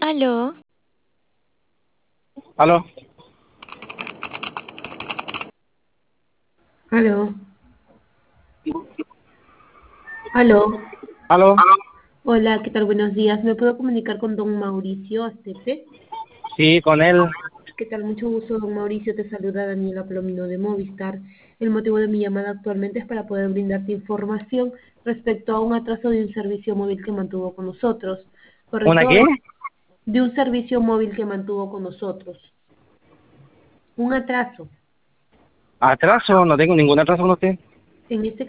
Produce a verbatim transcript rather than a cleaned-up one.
Aló, ¿Aló? Aló, aló. ¿Aló? Hola, ¿qué tal? Buenos días. ¿Me puedo comunicar con don Mauricio Astepe? Sí, con él. ¿Qué tal? Mucho gusto, don Mauricio. Te saluda Daniela Plomino de Movistar. El motivo de mi llamada actualmente es para poder brindarte información respecto a un atraso de un servicio móvil que mantuvo con nosotros. ¿Una ¿Correcto? qué? De un servicio móvil que mantuvo con nosotros. Un atraso. ¿Atraso? No tengo ningún atraso con usted. En este